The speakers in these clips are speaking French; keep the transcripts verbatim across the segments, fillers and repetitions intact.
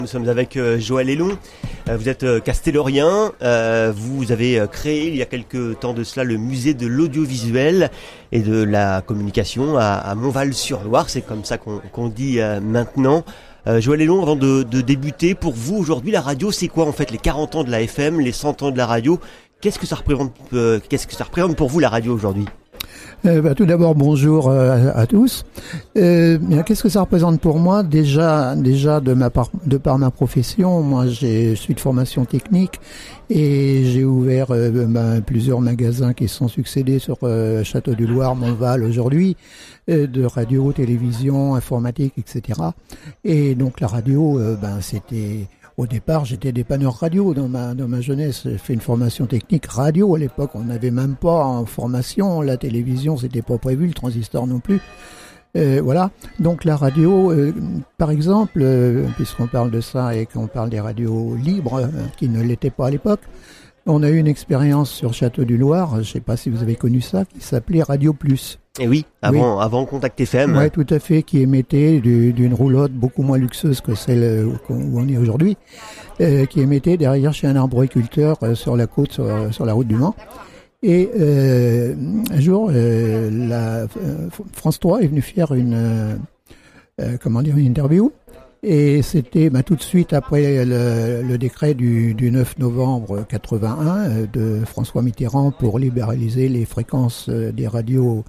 Nous sommes avec euh, Joël Elon, euh, vous êtes euh, castellorien, euh, vous avez euh, créé il y a quelques temps de cela le musée de l'audiovisuel et de la communication à, à Montval-sur-Loire, c'est comme ça qu'on, qu'on dit euh, maintenant. Euh, Joël Elon, avant de, de débuter, pour vous aujourd'hui la radio c'est quoi en fait, les quarante ans de la F M, les cent ans de la radio, qu'est-ce que ça représente, euh, qu'est-ce que ça représente pour vous la radio aujourd'hui ? Euh, bah, tout d'abord, bonjour euh, à, à tous. Euh, bien, qu'est-ce que ça représente pour moi ? Déjà, déjà de ma part, de par ma profession, moi, j'ai, je suis de formation technique et j'ai ouvert euh, bah, plusieurs magasins qui se sont succédés sur euh, Château du Loir, Montval aujourd'hui, euh, de radio, télévision, informatique, et cetera. Et donc la radio, euh, ben c'était au départ, j'étais dépanneur radio dans ma dans ma jeunesse. J'ai fait une formation technique radio à l'époque. On n'avait même pas en formation la télévision, c'était pas prévu, le transistor non plus. Euh, voilà. Donc la radio, euh, par exemple, euh, puisqu'on parle de ça et qu'on parle des radios libres euh, qui ne l'étaient pas à l'époque, on a eu une expérience sur Château du Loir. Je sais pas si vous avez connu ça, qui s'appelait Radio Plus. Et oui, avant, oui. avant Contact F M. Oui, tout à fait, qui émettait du, d'une roulotte beaucoup moins luxueuse que celle où on est aujourd'hui, euh, qui émettait derrière chez un arboriculteur euh, sur la côte, sur, sur la route du Mans. Et euh, un jour, euh, la, euh, France trois est venue faire une, euh, comment dire, une interview. Et c'était bah, tout de suite après le, le décret du, du neuf novembre quatre-vingt-un euh, de François Mitterrand pour libéraliser les fréquences euh, des radios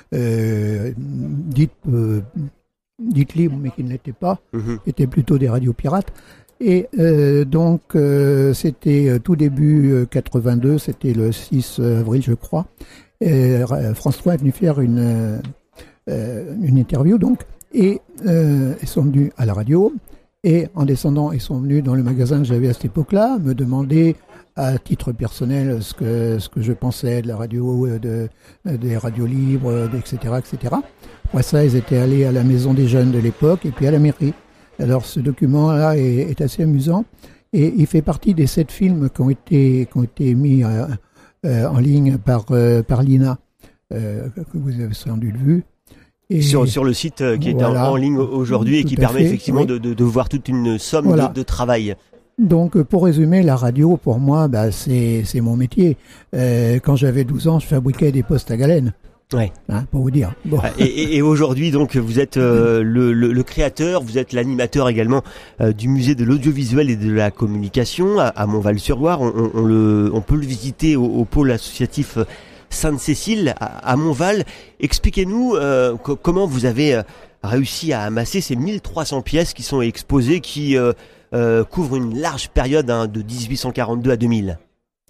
Euh, dites, euh, dites libres mais qui ne l'étaient pas, mmh. étaient plutôt des radios pirates. Et euh, donc euh, c'était euh, tout début euh, quatre-vingt-deux, c'était le six avril je crois. Et, euh, France trois est venu faire une euh, une interview donc et euh, ils sont venus à la radio et en descendant ils sont venus dans le magasin que j'avais à cette époque-là me demander à titre personnel ce que ce que je pensais de la radio, de, des radios libres, et cetera, et cetera. Après ça, ils étaient allés à la maison des jeunes de l'époque et puis à la mairie. Alors ce document-là est, est assez amusant et il fait partie des sept films qui ont été qui ont été mis euh, euh, en ligne par euh, par l'I N A euh, que vous avez sans doute vu. Et sur sur le site euh, qui voilà, est en, en ligne aujourd'hui et qui permet fait, effectivement oui. de, de de voir toute une somme voilà. de, de travail. Donc, pour résumer, la radio, pour moi, bah, c'est, c'est mon métier. Euh, quand j'avais douze ans, je fabriquais des postes à galène. Ouais. Hein, pour vous dire. Bon. Et, et, et aujourd'hui, donc, vous êtes euh, le, le, le créateur, vous êtes l'animateur également euh, du musée de l'audiovisuel et de la communication à, à Montval-sur-Loire. On, on, on, le, on peut le visiter au, au pôle associatif Sainte-Cécile à, à Montval. Expliquez-nous euh, co- comment vous avez euh, réussi à amasser ces mille trois cents pièces qui sont exposées, qui euh, Euh, couvre une large période hein, de dix-huit cent quarante-deux à deux mille.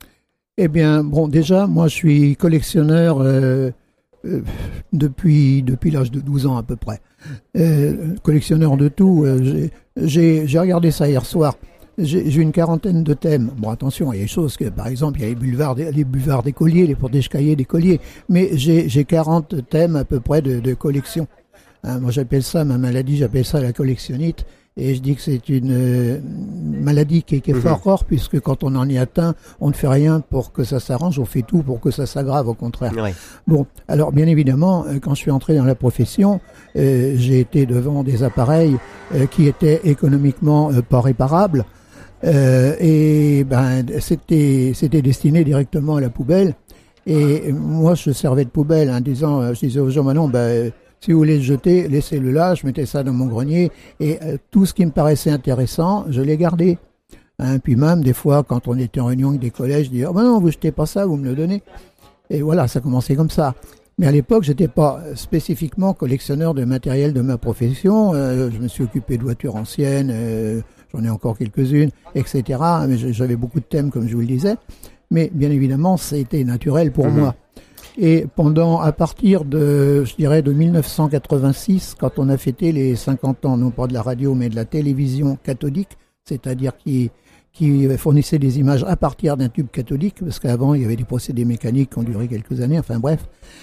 Eh bien, bon, déjà, moi, je suis collectionneur euh, euh, depuis depuis l'âge de douze ans à peu près. Euh, collectionneur de tout. Euh, j'ai, j'ai, j'ai regardé ça hier soir. J'ai, j'ai une quarantaine de thèmes. Bon, attention, il y a des choses que, par exemple, il y a les boulevards, des, les boulevards des colliers, les protège-cahiers des colliers. Mais j'ai, j'ai quarante thèmes à peu près de, de collection. Hein, moi, j'appelle ça ma maladie, j'appelle ça la collectionnite. Et je dis que c'est une euh, maladie qui est, qui est fort rare, puisque quand on en est atteint, on ne fait rien pour que ça s'arrange, on fait tout pour que ça s'aggrave, au contraire. Ouais. Bon, alors bien évidemment, quand je suis entré dans la profession, euh, j'ai été devant des appareils euh, qui étaient économiquement euh, pas réparables, euh, et ben c'était c'était destiné directement à la poubelle. Et moi, je servais de poubelle, en disant, je disais aux gens, bah non, ben si vous voulez le jeter, laissez-le là, je mettais ça dans mon grenier, et euh, tout ce qui me paraissait intéressant, je l'ai gardé. Hein, puis même, des fois, quand on était en réunion avec des collèges, je disais, oh ben non, vous jetez pas ça, vous me le donnez. Et voilà, ça commençait comme ça. Mais à l'époque, j'étais pas spécifiquement collectionneur de matériel de ma profession, euh, je me suis occupé de voitures anciennes, euh, j'en ai encore quelques-unes, et cetera. Mais j'avais beaucoup de thèmes, comme je vous le disais. Mais bien évidemment, c'était naturel pour mmh. moi. Et pendant, à partir de, je dirais, de mille neuf cent quatre-vingt-six, quand on a fêté les cinquante ans, non pas de la radio, mais de la télévision cathodique, c'est-à-dire qui, qui fournissait des images à partir d'un tube cathodique, parce qu'avant, il y avait des procédés mécaniques qui ont duré quelques années, enfin bref.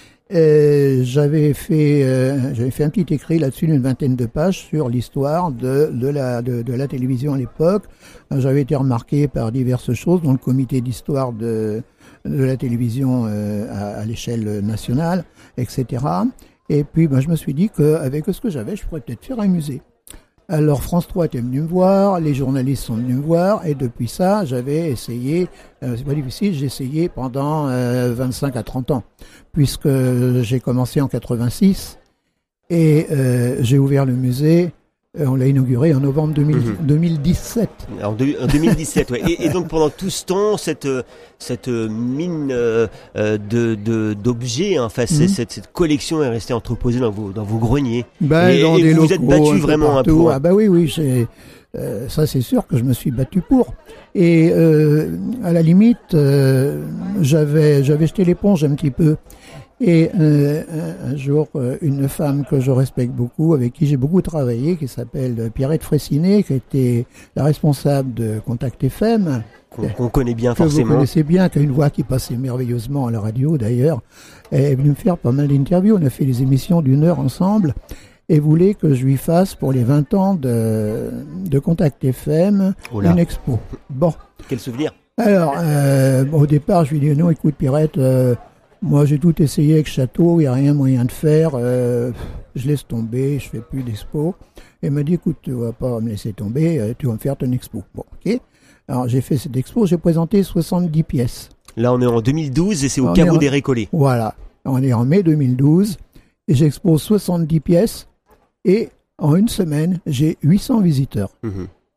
Euh, j'avais fait, euh, j'avais fait un petit écrit là-dessus d'une vingtaine de pages sur l'histoire de, de la, de, de la télévision à l'époque. J'avais été remarqué par diverses choses, dont le comité d'histoire de, de la télévision euh, à, à l'échelle nationale, et cetera. Et puis, ben, je me suis dit qu'avec ce que j'avais, je pourrais peut-être faire un musée. Alors France trois était venu me voir, les journalistes sont venus me voir, et depuis ça, j'avais essayé, euh, c'est pas difficile, j'ai essayé pendant euh, vingt-cinq à trente ans, puisque j'ai commencé en quatre-vingt-six, et euh, j'ai ouvert le musée, euh, on l'a inauguré en novembre deux mille, mm-hmm. deux mille dix-sept. En, deux, en deux mille dix-sept, ouais. Et, et donc pendant tout ce temps, cette cette mine euh, de, de d'objets, hein, enfin mm-hmm. cette, cette collection est restée entreposée dans vos dans vos greniers. Ben, et dans et des vous locaux, vous êtes battu vraiment un peu. Ah bah oui, oui, j'ai, euh, ça c'est sûr que je me suis battu pour. Et euh, à la limite, euh, j'avais j'avais jeté l'éponge un petit peu. Et euh, un jour, une femme que je respecte beaucoup, avec qui j'ai beaucoup travaillé, qui s'appelle Pierrette Fraissinet, qui était la responsable de Contact F M, qu'on, qu'on connaît bien que forcément. Vous connaissez bien, qui a une voix qui passait merveilleusement à la radio d'ailleurs. Elle est venue me faire pas mal d'interviews. On a fait des émissions d'une heure ensemble. Et voulait que je lui fasse pour les vingt ans de, de Contact F M oh une expo. Bon. Quel souvenir. Alors, euh, au départ, je lui ai dit non, écoute Pierrette. Euh, Moi, j'ai tout essayé avec Château, il n'y a rien moyen de faire. Euh, je laisse tomber, je fais plus d'expo. Elle m'a dit, écoute, tu vas pas me laisser tomber, tu vas me faire ton expo. Bon, ok. Alors, j'ai fait cette expo, j'ai présenté soixante-dix pièces. Là, on est en deux mille douze et c'est au Caveau en... des Récollets. Voilà. On est en mai deux mille douze et j'expose soixante-dix pièces et en une semaine, j'ai huit cents visiteurs. Mmh.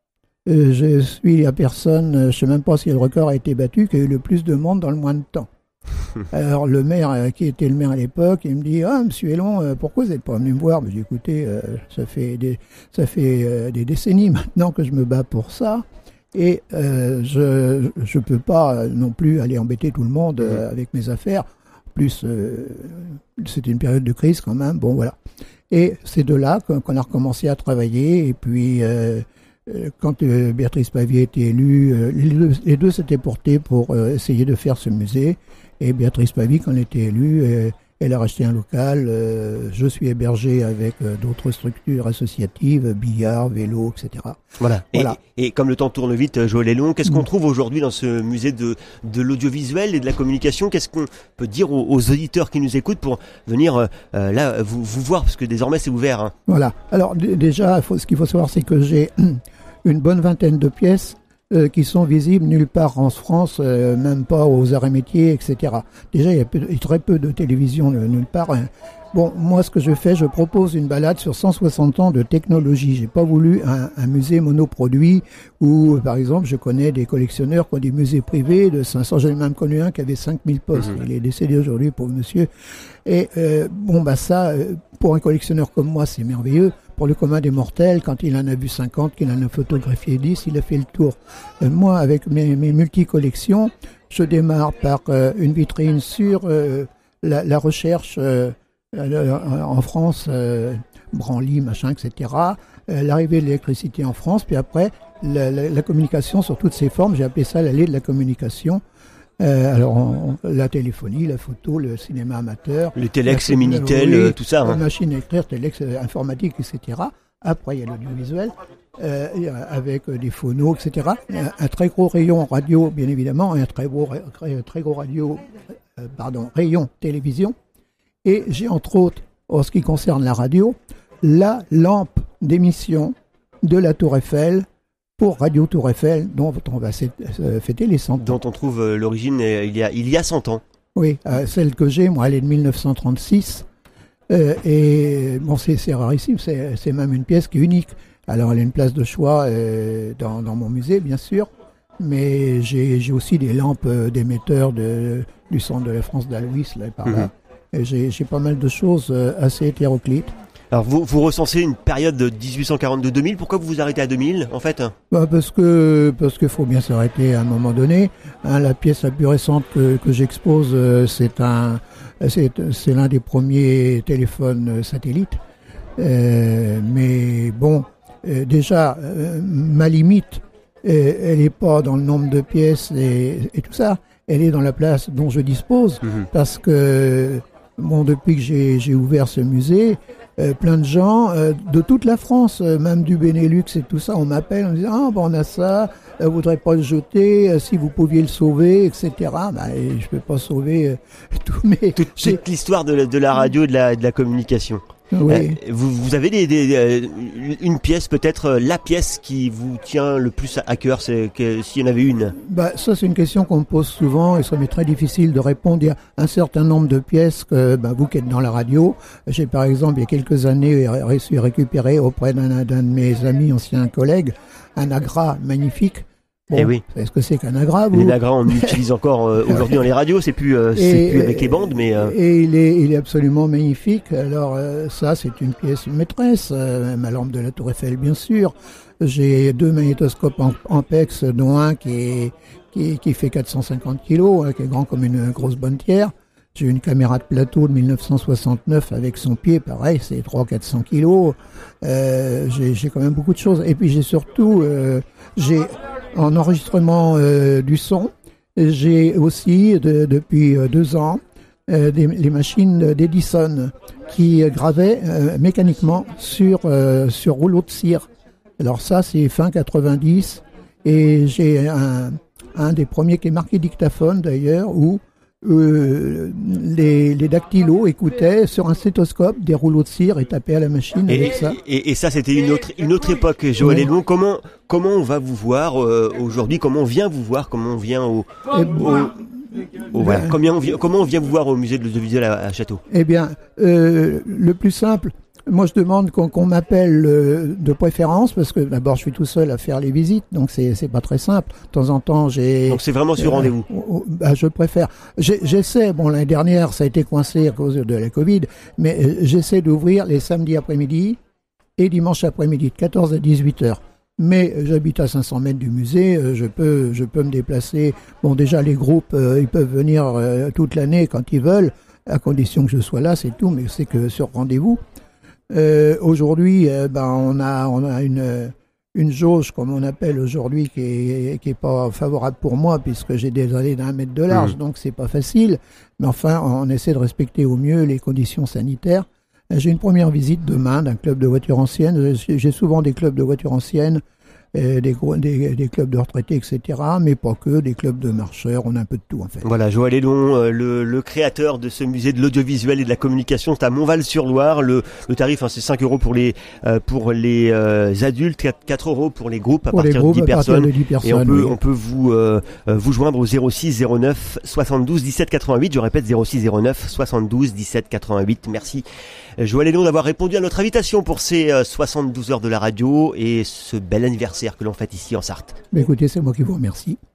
Euh, je suis la personne, je ne sais même pas si le record a été battu, qui a eu le plus de monde dans le moins de temps. Alors le maire, euh, qui était le maire à l'époque, il me dit « Ah, monsieur Hélon, euh, pourquoi vous n'êtes pas venu me voir ?» J'ai dit « Écoutez, euh, ça fait, des, ça fait euh, des décennies maintenant que je me bats pour ça, et euh, je ne peux pas non plus aller embêter tout le monde euh, avec mes affaires. En plus, euh, c'était une période de crise quand même, bon voilà. » Et c'est de là qu'on a recommencé à travailler, et puis... Euh, Quand euh, Béatrice Pavier était élue, euh, les deux, les deux s'étaient portés pour euh, essayer de faire ce musée. Et Béatrice Pavier, quand elle était élue, euh, elle a racheté un local. Euh, je suis hébergé avec euh, d'autres structures associatives, billard, vélo, et cetera. Voilà. voilà. Et, et comme le temps tourne vite, Joël Hélon, qu'est-ce qu'on mmh. trouve aujourd'hui dans ce musée de, de l'audiovisuel et de la communication ? Qu'est-ce qu'on peut dire aux, aux auditeurs qui nous écoutent pour venir euh, là vous, vous voir, parce que désormais c'est ouvert. Hein. Voilà. Alors d- déjà, faut, ce qu'il faut savoir, c'est que j'ai une bonne vingtaine de pièces euh, qui sont visibles nulle part en France, euh, même pas aux arts et métiers, et cetera. Déjà, il y a, peu, il y a très peu de télévision euh, nulle part. Hein. Bon, moi, ce que je fais, je propose une balade sur cent soixante ans de technologie. J'ai pas voulu un, un musée monoproduit où, par exemple, je connais des collectionneurs qui ont des musées privés de cinq cents. J'en ai même connu un qui avait cinq mille postes. Mmh. Il est décédé aujourd'hui, pauvre monsieur. Et euh, bon, bah ça, pour un collectionneur comme moi, c'est merveilleux. Pour le commun des mortels, quand il en a vu cinquante, qu'il en a photographié dix, il a fait le tour. Euh, moi, avec mes, mes multi-collections, je démarre par euh, une vitrine sur euh, la, la recherche euh, en France, euh, Branly, machin, et cetera. Euh, l'arrivée de l'électricité en France, puis après, la, la, la communication sur toutes ses formes. J'ai appelé ça l'allée de la communication. Euh, alors, on, la téléphonie, la photo, le cinéma amateur. Les téléx, les Minitel, oui, tout ça. La hein. machine à écrire, téléx, informatique, et cetera. Après, il y a l'audiovisuel, euh, avec des phonos, et cetera. Un, un très gros rayon radio, bien évidemment, et un très gros, très, très gros radio, euh, pardon, rayon télévision. Et j'ai entre autres, en ce qui concerne la radio, la lampe d'émission de la Tour Eiffel, pour Radio Tour Eiffel, dont on va fêter les cent ans. Dont on trouve euh, l'origine euh, il y a il y a cent ans. Oui, euh, celle que j'ai, moi, elle est de mille neuf cent trente-six. Euh, et bon, c'est, c'est rarissime, c'est, c'est même une pièce qui est unique. Alors, elle a une place de choix euh, dans, dans mon musée, bien sûr. Mais j'ai, j'ai aussi des lampes euh, d'émetteurs de, du centre de la France d'Aloïs, là et par là. Mmh. Et j'ai, j'ai pas mal de choses euh, assez hétéroclites. Alors vous, vous recensez une période de dix-huit cent quarante-deux à deux mille, pourquoi vous vous arrêtez à deux mille en fait ? Bah parce que parce qu'il faut bien s'arrêter à un moment donné. Hein, la pièce la plus récente que, que j'expose, euh, c'est un c'est, c'est l'un des premiers téléphones satellites. Euh, mais bon, euh, déjà euh, ma limite, euh, elle n'est pas dans le nombre de pièces et, et tout ça. Elle est dans la place dont je dispose, mmh. parce que bon, depuis que j'ai, j'ai ouvert ce musée. Euh, plein de gens euh, de toute la France, euh, même du Benelux et tout ça, on m'appelle, on me dit ah bon on a ça, euh, voudrait pas le jeter, euh, si vous pouviez le sauver, et cetera. Bah, et je peux pas sauver euh, tout, mais toute, toute l'histoire de la, de la radio et de la, de la communication. Oui. Euh, vous, vous avez des, des, des, une pièce, peut-être la pièce qui vous tient le plus à cœur, c'est que s'il y en avait une. Bah, ça, c'est une question qu'on me pose souvent et ça m'est très difficile de répondre. Il y a un certain nombre de pièces que bah, vous qui êtes dans la radio, j'ai par exemple il y a quelques années réussi à récupérer auprès d'un, d'un de mes amis, anciens collègues, un agra magnifique. Bon, eh oui. Vous savez ce que c'est qu'un agra, vous ? Les nagras, on utilise encore euh, aujourd'hui dans les radios, c'est plus, euh, c'est plus avec les bandes, mais... Euh... Et il est, il est absolument magnifique. Alors euh, ça, c'est une pièce maîtresse, euh, ma lampe de la Tour Eiffel, bien sûr. J'ai deux magnétoscopes en, en pex, dont un qui, est, qui, qui fait quatre cent cinquante kilos, hein, qui est grand comme une grosse bonne pierre. J'ai une caméra de plateau de mille neuf cent soixante-neuf avec son pied, pareil, c'est trois cents à quatre cents kilos. Euh, j'ai, j'ai quand même beaucoup de choses. Et puis j'ai surtout, euh, j'ai en enregistrement euh, du son, j'ai aussi de, depuis deux ans euh, des, les machines d'Edison qui gravaient euh, mécaniquement sur euh, sur rouleau de cire. Alors ça, c'est fin quatre-vingt-dix et j'ai un, un des premiers qui est marqué dictaphone d'ailleurs où Euh, les, les dactylos écoutaient sur un stéthoscope des rouleaux de cire et tapaient à la machine et, avec ça. Et, et ça, c'était une autre, une autre époque, Joël Hédon. Comment, comment on va vous voir euh, aujourd'hui ? Comment on vient vous voir ? Comment on vient au... au, au, au voilà. Ben, comment, on vient, comment on vient vous voir au musée de l'audiovisuel à, à Château ? Eh bien, euh, le plus simple... Moi, je demande qu'on, qu'on m'appelle euh, de préférence parce que d'abord, je suis tout seul à faire les visites, donc c'est c'est pas très simple. De temps en temps, j'ai. Donc c'est vraiment sur euh, rendez-vous. Euh, bah, je préfère. J'ai, j'essaie. Bon, l'année dernière, ça a été coincé à cause de la Covid, mais euh, j'essaie d'ouvrir les samedis après-midi et dimanche après-midi de quatorze à dix-huit heures. Mais euh, j'habite à cinq cents mètres du musée, euh, je peux je peux me déplacer. Bon, déjà les groupes, euh, ils peuvent venir euh, toute l'année quand ils veulent, à condition que je sois là, c'est tout. Mais c'est que sur rendez-vous. Euh, aujourd'hui, euh, ben on a on a une une jauge comme on appelle aujourd'hui qui est qui est pas favorable pour moi puisque j'ai des allées d'un mètre de large, mmh. donc c'est pas facile. Mais enfin, on essaie de respecter au mieux les conditions sanitaires. J'ai une première visite demain d'un club de voitures anciennes. J'ai souvent des clubs de voitures anciennes. Des, des, des clubs de retraités, et cetera, mais pas que, des clubs de marcheurs, on a un peu de tout en fait. Voilà, Joël Hédon, le, le créateur de ce musée de l'audiovisuel et de la communication, c'est à Montval-sur-Loire. Le, le tarif, hein, c'est cinq euros pour les, euh, pour les euh, adultes, quatre euros pour les groupes à pour partir groupes, de dix personnes. De dix personnes. Et on peut, oui. on peut vous, euh, vous joindre au zéro six zéro neuf soixante-douze dix-sept quatre-vingt-huit. Je répète, zéro six zéro neuf soixante-douze dix-sept quatre-vingt-huit. Merci Joël Hédon d'avoir répondu à notre invitation pour ces soixante-douze heures de la radio et ce bel anniversaire que l'on fête ici en Sarthe. Mais écoutez, c'est moi qui vous remercie.